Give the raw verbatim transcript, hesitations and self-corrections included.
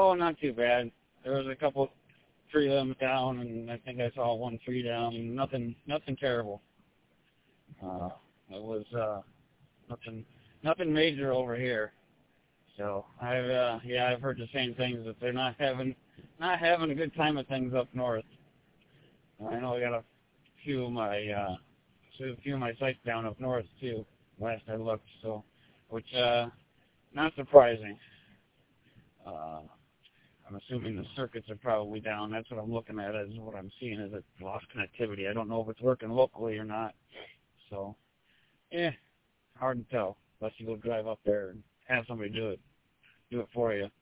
Oh, not too bad. There was a couple tree limbs down, and I think I saw one tree down. Nothing, nothing terrible. Uh, it was uh, nothing, nothing major over here. So I've, uh, yeah, I've heard the same things that they're not having, not having a good time of things up north. I know I got a few of my, uh, a few of my sites down up north too. Last I looked, so, which, uh, not surprising. Uh, I'm assuming the circuits are probably down. That's what I'm looking at. Is what I'm seeing is it lost connectivity. I don't know if it's working locally or not. So, yeah, hard to tell unless you go drive up there and have somebody do it, do it for you.